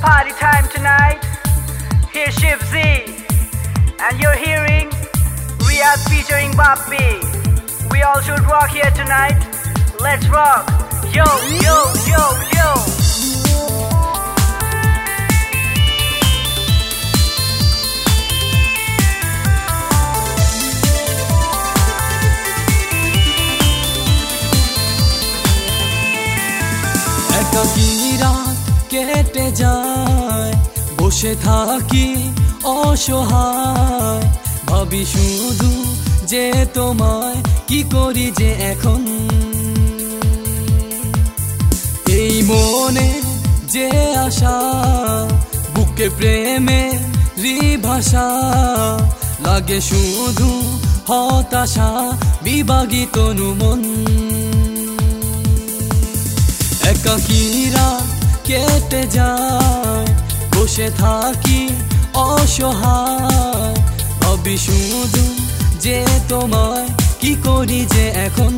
party time tonight. Here's Shiv Z, and you're hearing Riyadh featuring Bappi. We all should rock here tonight. Let's rock. Yo, yo, yo, yo. একাকী রাত কেটে যায়, বসে থাকি অসহায়, ভাবি শুধু যে তোমায় কি করি যে এখন। এই মনে যে আশা, বুকে প্রেমে ভাষা, লাগে শুধু হতাশা, বিভাগী তনু মন। একাকী রাত কেটে যায়, বসে থাকি অসহায়, ভাবি শুধু যে তোমায় কি করি যে এখন।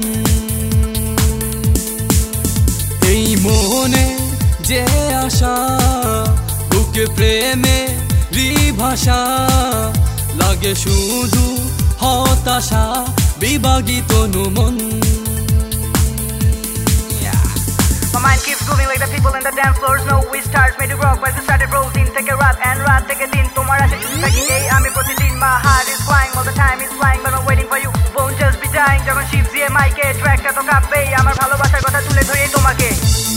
এই মনে যে আশা, বুকে প্রেমে ভাষা, লাগে শুধু হতাশা, বিভাগী তনু মন। My mind keeps moving like the people in the dance floors. No we stars made to rock, but it started rolling. Take a rat and rat, take a din. Tomorrow I should take it. I'm a protidin. My heart is flying, all the time is flying, but I'm waiting for you. Won't just be dying. যখন শিব দিয়ে মাইকে ট্র্যাকটা তো কাঁপবেই, আমার ভালোবাসার কথা তুলে ধরে তোমাকে।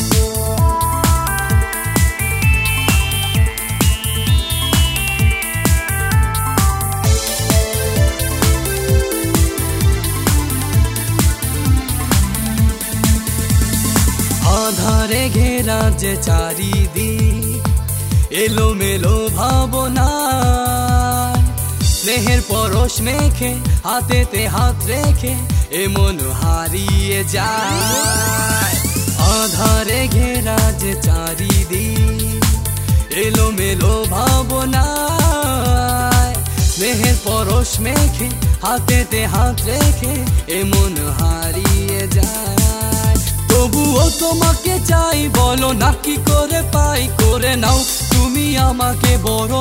আধারে ঘেরা যে চারিদিক, এলোমেলো ভাবনা, স্নেহের পরশ মেখে হাতেতে হাত রেখে এমন হারিয়ে যায়। আধারে ঘেরা যে চারিদিক, এলোমেলো ভাবনা, স্নেহের পরশ মেখে হাতেতে হাত রেখে এমন হারিয়ে যায়। তবুও তোমাকে চাই, বলো না কি করে পাই, করে নাও তুমি আমাকে বড়।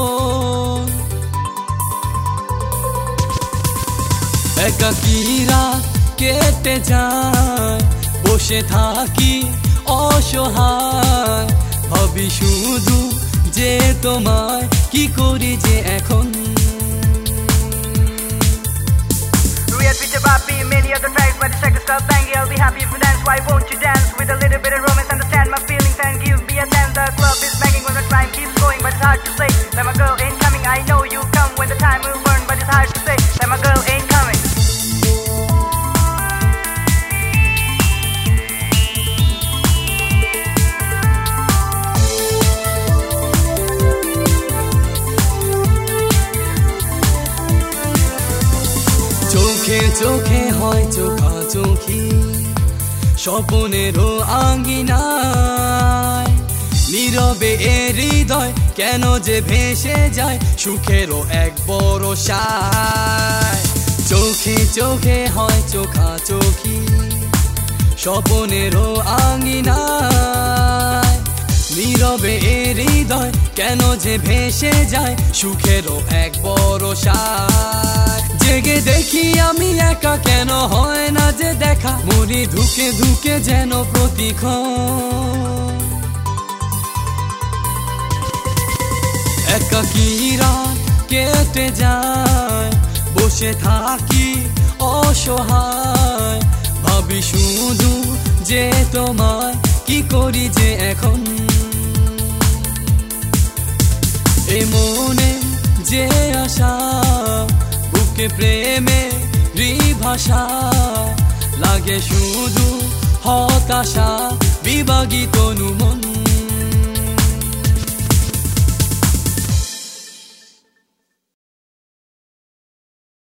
একাকী রাত কেটে যায়, বসে থাকি অসহায়, ভাবি শুধু যে তোমায় কি করি যে এখন। Riyadh feature Bappi, many other tracks, but the second stop bang, I'll be happy if you dance. Why won't you dance with a little bit of romance? Understand my feelings and give me a chance. The club is banging when the time keeps going, but it's hard to say that my girl ain't coming. I know you come when the time will burn, but it's hard to say that my girl ain't coming. চোখে চোখে হয় চোখাচোখি, স্বপনেরও আঙ্গিনায়, নীরবে এ হৃদয় কেন যে ভেসে যায়, সুখেরও এক বড় সায়। চোখে চোখে হয় চোখাচোখি, স্বপনেরও আঙ্গিনায়, নীরবে এ হৃদয় কেন যে ভেসে যায়, সুখেরও এক বড় সায়। জেগে দেখি আমি একা, কেন হয় না যে দেখা, মরি ধুকে ধুকে যেন প্রতিক্ষণ। একাকী রাত কেটে যায়, বসে থাকি অসহায়, ভাবি শুধু যে তোমায় কি করি যে এখন। এ মনে যে আশা, বুকে প্রেমে ভাষা, লাগে শুধু হতাশা, বিভাগী তনু মন।